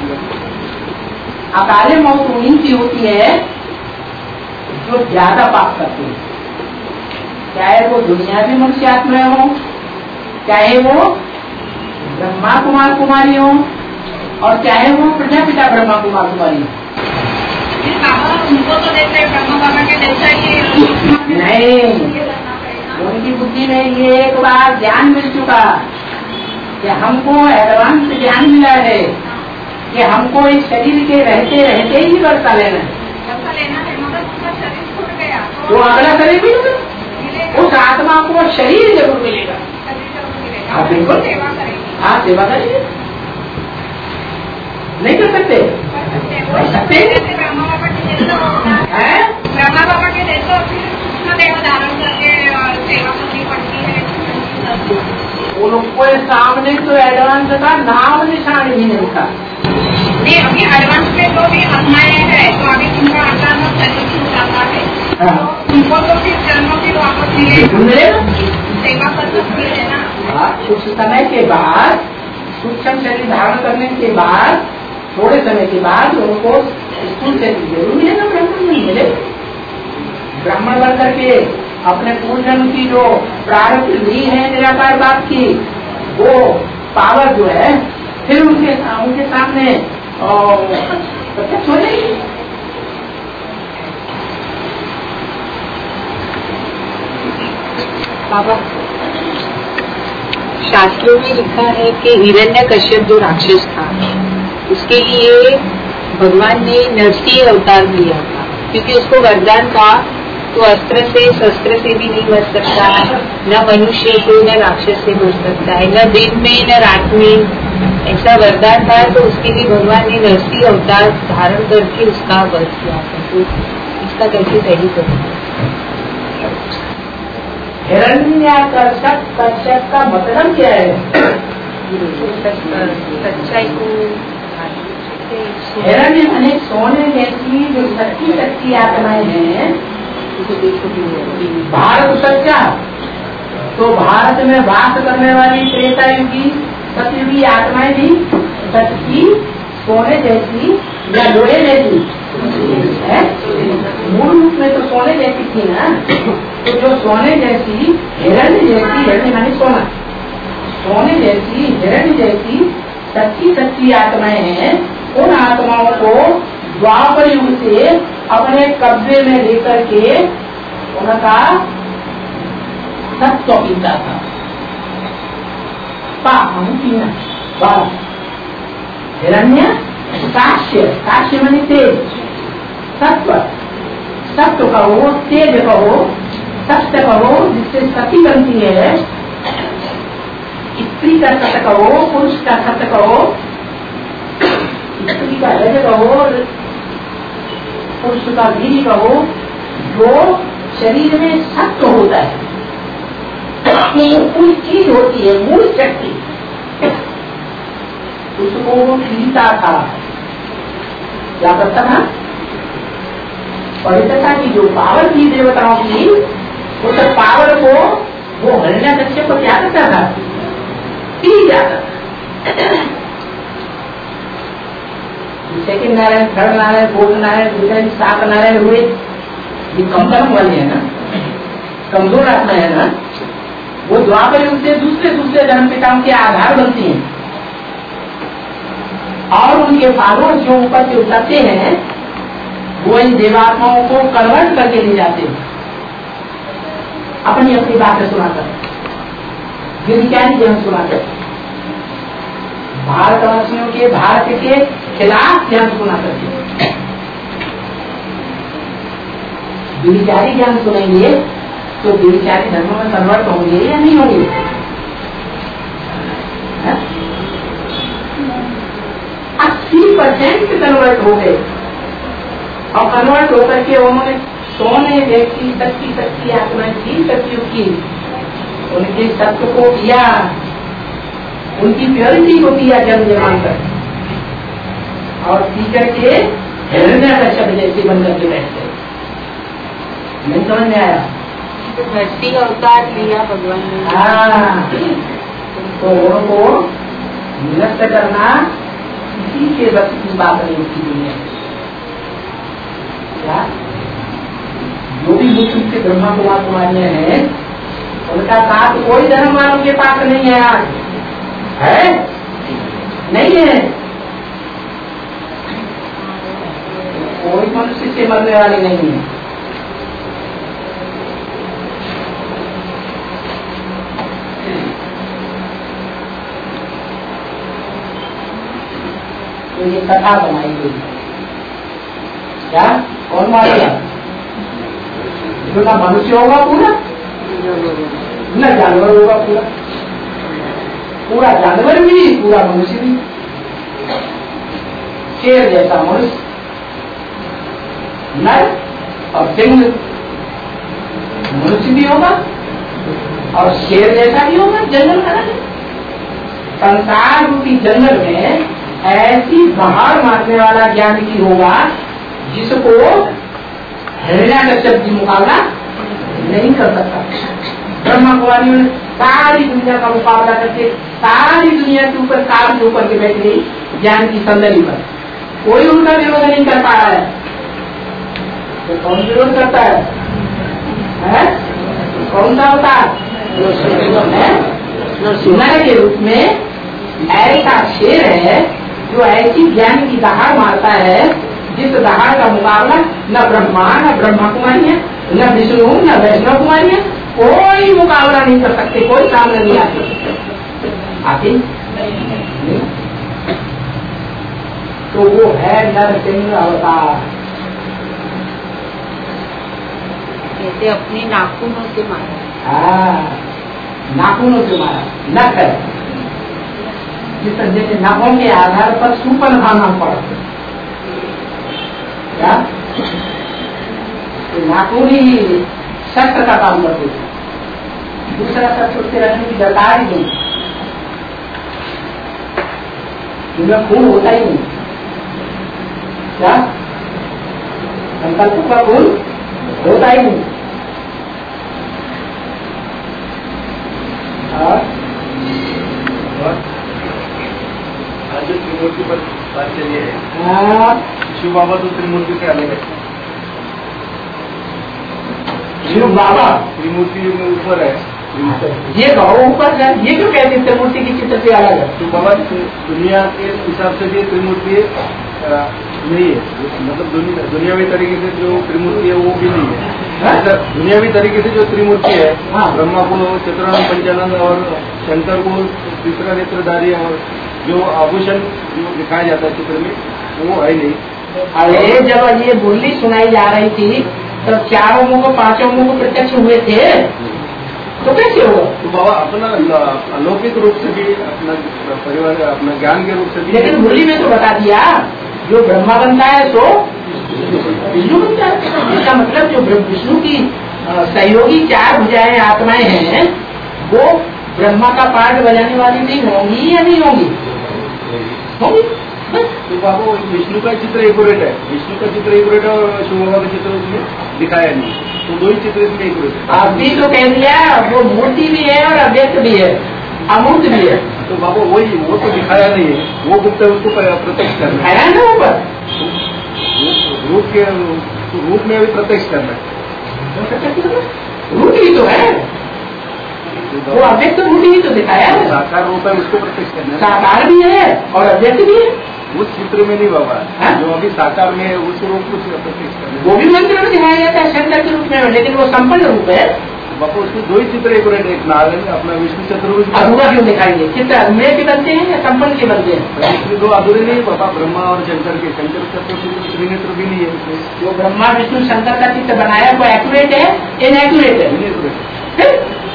अकाले मौत उन्हीं की होती है जो ज्यादा पाप करते हैं, चाहे वो दुनियावी मनुष्य आत्माएं हो, चाहे वो ब्रह्मा कुमार कुमारी हो, और चाहे वो प्रजापिता ब्रह्मा कुमार कुमारी हो। उनको तो देते ब्रह्मा बाबा के जैसा ही नहीं, उनकी बुद्धि में ये एक बार ज्ञान मिल चुका कि हमको एडवांस ज्ञान मिला है कि हमको इस शरीर के रहते रहते ही वर्षा लेना है, लेना है, मगर उसका शरीर छूट गया तो अगला शरीर भी मिलेगा, उस आत्मा को शरीर जरूर मिलेगा। हाँ बिल्कुल, हाँ सेवा करेंगे, नहीं कर सकते, कर सकते ब्रह्मा बाबा के जैसा ब्रह्मा बाबा के जैसा देह धारण करके सेवा करनी पड़ती है। वो लोग को सामने तो एडवांस का नाम निशान ही नहीं था। नहीं, अभी एडवांस में तो भी आत्माएं है, तो अभी उनका अचानक शरीर छूट जाता है, तो उनको तो फिर जन्म फिर वापस मिलेगा, सेवा कर सकती है ना। कुछ समय के बाद, सूक्ष्म शरीर धारण करने के बाद, थोड़े समय के बाद उनको स्कूल से जरूर मिलेगा, ब्राह्मण नहीं मिलेगा। ब्राह्मण बन करके अपने पूर्व जन्म की जो प्रारब्ध ली है निराकार बात की, वो पावर जो है फिर उनके उनके सामने प्रत्यक्ष हो जाएगी। बाबा, शास्त्रों में लिखा है कि हिरण्यकश्यप जो राक्षस था उसके लिए भगवान ने नरसिंह अवतार लिया था, क्योंकि उसको वरदान था तो अस्त्र से शस्त्र से भी नहीं मर सकता है, न मनुष्य से न राक्षस से मर सकता है, न दिन में न रात में, ऐसा वरदान था। तो उसके लिए भगवान ने नरसिंह अवतार धारण करके उसका वध किया था। तो इसका कैसे सही करें? हिरण्याकर्षक कश्यप का मतलब क्या है? सच्चाई को हिरण्य माने सोने जैसी जो सच्ची सच्ची आत्माएं हैं। भारत सच्चा, तो भारत में वास करने वाली त्रेता युगी सतयुगी आत्माएं भी सच्ची सोने जैसी या लोहे जैसी है। मूल रूप में तो सोने जैसी थी ना, तो जो सोने जैसी हिरण्य जैसी, हिरण्य माने सोना, सोने जैसी हिरण्य जैसी सच्ची सच्ची आत्माएं हैं, उन आत्माओं को द्वापर युग से अपने कब्जे में लेकर के उनका सत्व पीता था। पाप पीना बस। हिरण्य काश्य, काश्य मनी तेज, सत्व, सत्व कहो, तेज कहो, सत्य कहो, जिससे सती बनती है। स्त्री का सत्य कहो, पुरुष का सत्य कहो, स्त्री का रज कहो, पुरुष का वीर कहो, जो शरीर में सत्व होता है, कोई चीज होती है, मूल शक्ति, उसको वो पीता था। क्या करता था? पवित्रता की जो पावर थी देवताओं की, उस पावर को वो हिरण्यकश्यप को क्या करता था? पी जाता था। Second Narayan, third Narayan, fourth Narayan, सात नारायण हुए, ये कमजोर वाले है ना, कमजोर आत्मा है ना, वो द्वापर युग से दूसरे दूसरे धर्म पिताओं के आधार बनती हैं और उनके फॉलोअर्स जो ऊपर से उतरते हैं वो इन देवात्माओं को कन्वर्ट करके ले जाते हैं अपनी अपनी बातें सुनाकर, गिरिज्ञानी ज्ञान सुनाकर, भारतवासियों के भारत के खिलाफ ज्ञान सुना करके। गिरिचारी ज्ञान सुनेंगे तो गिरिचारी धर्मों में कन्वर्ट होंगे या नहीं होंगे? अस्सी परसेंट कन्वर्ट हो गए और कन्वर्ट होकर के उन्होंने सोने व्यक्ति शक्ति शक्ति आत्मा की शक्तियों की उनके सत्य को किया, उनकी प्योरिटी को किया जन्म जमान कर, और टीचर के हिरण्यकश्यप जैसे बन करके बैठ गए। नहीं समझ में आया? धरती अवतार लिया भगवान ने। हाँ, तो उनको निरस्त करना किसी के बस की बात नहीं होती दुनिया। क्या जो भी मुस्लिम से ब्रह्मा कुमार कुमारियां हैं उनका साथ कोई धर्म वालों के पास नहीं है। आज है नहीं है, कोई मनुष्य से मरने वाली नहीं है। तो ये कथा बनाई गई। क्या कौन मार दिया? जो ना मनुष्य होगा पूरा, न जानवर होगा पूरा, पूरा जानवर भी पूरा मनुष्य भी, शेर जैसा मनुष्य, नर और सिंह मनुष्य भी होगा और शेर जैसा भी होगा। जंगल का संसार रूपी जंगल में ऐसी बाहर मारने वाला ज्ञान की होगा जिसको हिरण्यकश्यप जी मुकाबला नहीं कर सकता। ब्रह्मा कुमारी ने सारी दुनिया का मुकाबला करके सारी दुनिया के ऊपर काबिज होकर के बैठ गई ज्ञान की संदर्भ पर, कोई उनका विरोध नहीं कर पा रहा है। तो कौन विरोध करता है, है? कौन सा होता है? नर के रूप में ऐसा शेर है जो ऐसी ज्ञान की दहाड़ मारता है जिस दहाड़ का मुकाबला न ब्रह्मा न ब्रह्मा कुमारी है, न विष्णु न वैष्णव कुमारी है, कोई मुकाबला नहीं कर सकते, कोई सामने नहीं आते आते तो वो है नरसिंह अवतार। जैसे अपने नाखूनों से मारा। हाँ, नाखूनों से मारा, नख है जिस जैसे नखों के आधार पर सुपन खाना पड़ा। क्या नाखून ही शस्त्र का काम करते थे, दूसरा शस्त्र उससे रखने की दरकार ही नहीं, इनमें खून होता ही नहीं। क्या संकल्प का खून होता ही नहीं। और आज जो त्रिमूर्ति पर बात चली है, शिव बाबा तो त्रिमूर्ति से अलग है। शिव बाबा त्रिमूर्ति में ऊपर है, ये कहो ऊपर जाए, ये क्यों कहते त्रिमूर्ति की चित्र से अलग है? तो बाबा दुनिया के हिसाब से भी त्रिमूर्ति नहीं है, मतलब दुनिया दुनियावी तरीके से जो त्रिमूर्ति है वो भी नहीं है। ऐसा दुनियावी तरीके से जो त्रिमूर्ति है, ब्रह्मा को चतुरानंद पंचानंद और शंकर को तीसरा नेत्रधारी और जो आभूषण जो दिखाया जाता है चित्र में वो है नहीं। अरे जब ये बोली सुनाई जा रही थी तब चारों मुंह को पांचों मुंह को प्रत्यक्ष हुए थे, तो कैसे हुआ? तो बाबा अपना अलौकिक रूप से भी, अपना परिवार, अपना ज्ञान के रूप से भी। लेकिन बोली में तो बता दिया जो ब्रह्मा बनता है तो विष्णु बनता है। इसका मतलब जो विष्णु की सहयोगी चार भुजाएं आत्माएं हैं वो ब्रह्मा का पार्ट बजाने वाली नहीं होंगी या नहीं होंगी? होंगी। तो बाबू विष्णु का चित्र एक्यूरेट है, विष्णु का चित्र एक्यूरेट है और शिव बाबा का चित्र उसमें दिखाया नहीं, तो दो ही चित्र इसमें एक्यूरेट है। अभी तो कह दिया वो मूर्ति भी है और अव्यक्त भी है, अमूर्त भी है। तो बाबू वही वो तो दिखाया नहीं है, वो गुप्त है, उसको प्रत्यक्ष करना है ना ऊपर रूप के रूप में भी प्रत्यक्ष करना है। रूप ही तो है, वो अव्यक्त मूर्ति ही तो दिखाया है। साकार रूप है उसको प्रत्यक्ष करना है। साकार भी है और अव्यक्त भी है। उस चित्र में नहीं बाबा, जो अभी साकार में है उस रूप को प्रत्यक्ष करना है। वो भी मंत्र में दिखाया जाता है शंकर के रूप में, लेकिन वो संपन्न रूप है। बापू उसमें दो ही चित्र एक्यूरेट है, एक नारायण अपना विष्णु चतुर्भुज। अधूरा क्यों दिखाएंगे? चित्र अधूरे के बनते हैं या संपन्न के बनते हैं? इसमें दो अधूरे नहीं बाबा, ब्रह्मा और शंकर के। शंकर चतुर्भुज त्रिनेत्र भी नहीं है उसमें। जो ब्रह्मा विष्णु शंकर का चित्र बनाया वो एक्यूरेट है, इनएक्यूरेट है,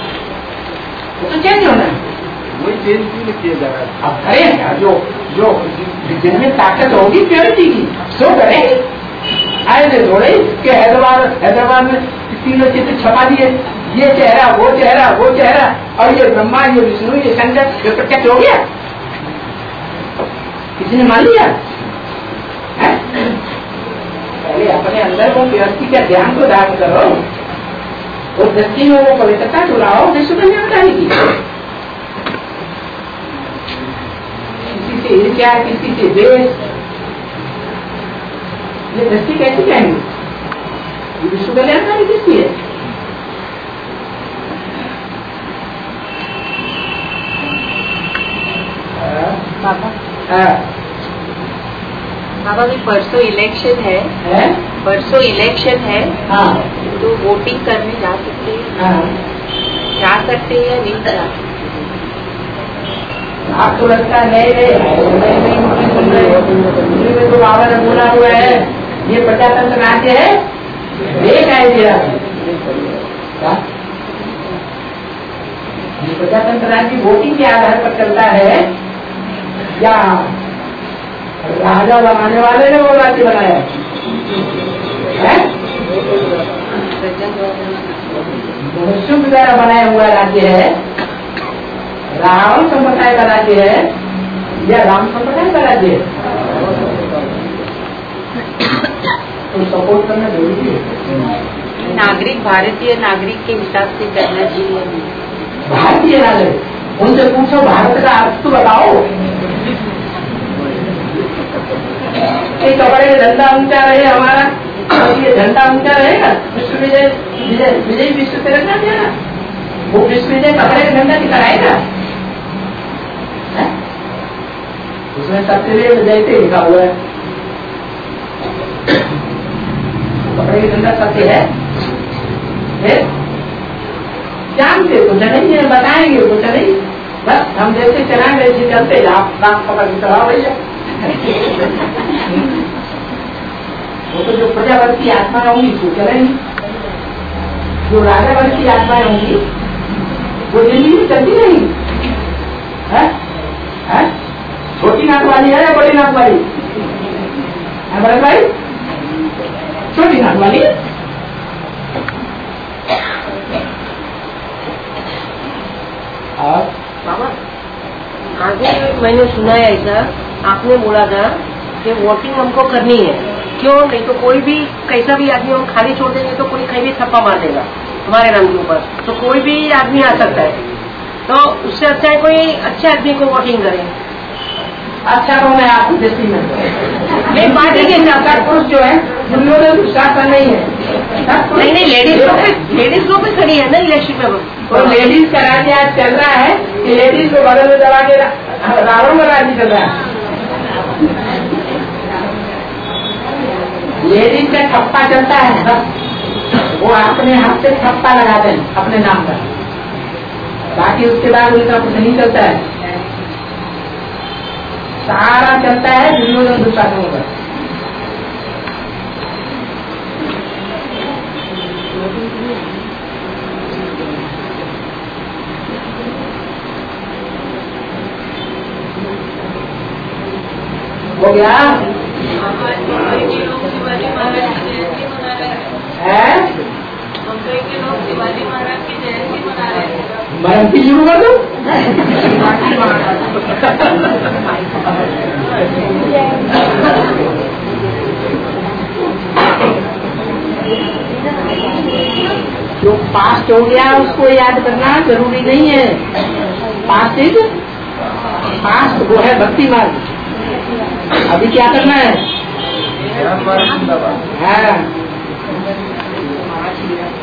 वो तो चेंज होना है। वही चेंज क्यों किया जा रहा है? अब करें जो जो जिनमें ताकत होगी प्योरिटी की सो करें। ऐसे थोड़े कि हैदराबाद हैदराबाद में तीनों चित्र छपा दिए, ये चेहरा वो चेहरा वो चेहरा और ये ब्रह्मा ये विष्णु ये शंकर, ये प्रत्यक्ष हो गया। किसी ने मान लिया? पहले अपने अंदर वो व्यक्ति का ध्यान को धारण करो, उस दृष्टि में वो पवित्रता चुराओ विश्व कल्याणकारी की। किसी से ईर्ष्या, किसी से द्वेष, ये दृष्टि कैसी कहेंगे? ये विश्व कल्याणकारी दृष्टि है। बाबा हाँ। बाबा भी परसों इलेक्शन है, है? परसों इलेक्शन है, हाँ। तो वोटिंग करने जा सकते हैं? हाँ। जा सकते हैं या नहीं जा सकते? आपको लगता है नहीं नहीं नहीं नहीं सुन रहे में तो बाबा ने बोला हुआ है ये प्रजातंत्र राज्य है, एक आइडिया ये प्रजातंत्र राज्य वोटिंग के आधार पर चलता है या राजा बनाने वाले ने वो राज्य बनाया है? मनुष्यों के द्वारा बनाया हुआ राज्य है, रावण संप्रदाय का राज्य है या राम संप्रदाय का राज्य है? तो सपोर्ट करना जरूरी है। नागरिक भारतीय नागरिक के हिसाब से करना चाहिए। भारतीय नागरिक उनसे पूछो भारत का अर्थ तो बताओ। एक कपड़े का झंडा ऊंचा रहे हमारा, ये झंडा ऊंचा रहेगा, विश्व विजय विजय विजय विश्व तिरंगा देना, वो विश्व विजय कपड़े का झंडा दिखाएगा। उसमें सत्य विजय से लिखा हुआ है, कपड़े का झंडा सत्य है। जानते कुछ नहीं है, बताएंगे कुछ नहीं, बस हम जैसे चलाएंगे वैसे चलते आप नाक पकड़ के चलाओ भैया। वो तो जो प्रजावर्ती आत्माएं होंगी वो चलेंगी, जो राजावर्ती आत्माएं होंगी वो दिल्ली में चलती रहेंगी। छोटी नाक वाली है या बड़ी नाक वाली है? बड़े भाई छोटी नाक वाली। और बाबा आगे मैंने सुना है ऐसा, आपने बोला था कि वोटिंग हमको करनी है, क्यों नहीं तो कोई भी कैसा भी आदमी हम खाली छोड़ देंगे तो कोई कहीं भी थप्पा मार देगा हमारे नाम के ऊपर, तो कोई भी आदमी आ सकता है, तो उससे अच्छा है कोई अच्छे आदमी को वोटिंग करें। अच्छा तो मैं आपकी दृष्टि में मैं पार्टी के साथ पुरुष जो है दुर्योधन दुशासन नहीं है। नहीं नहीं लेडीज लोग लेडीज लोग भी खड़ी है ना इलेक्शन में। तो लेडीज का राज्य आज चल रहा है कि लेडीज को बगल में दबा के रावण का राज्य चल रहा है। लेडीज का ठप्पा चलता है बस, वो अपने हाथ से ठप्पा लगा दें अपने नाम पर, बाकी उसके बाद उनका कुछ नहीं चलता है। सारा चलता है दुर्योधन दुशासन पर। हो गया है मरम्पी शुरू कर दो। जो पास्ट हो गया उसको याद करना जरूरी नहीं है। पास्ट इज पास्ट, वो है भक्ति मार्ग। अभी क्या करना है? हाँ